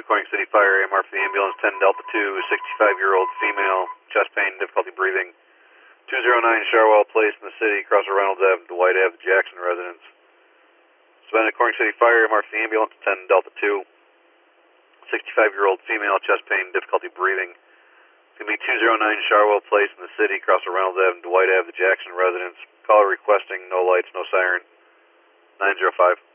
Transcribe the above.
Corning City Fire, AMR for the ambulance, 10 Delta 2, 65-year-old female, chest pain, difficulty breathing. 209 Charwell Place in the city, across the Reynolds Ave, Dwight Ave, Jackson residence. Suspended Corning City Fire, AMR for the ambulance, 10 Delta 2, 65-year-old female, chest pain, difficulty breathing. It's going to be 209 Charwell Place in the city, across the Reynolds Ave, Dwight Ave, the Jackson residence. Caller requesting no lights, no siren. 905.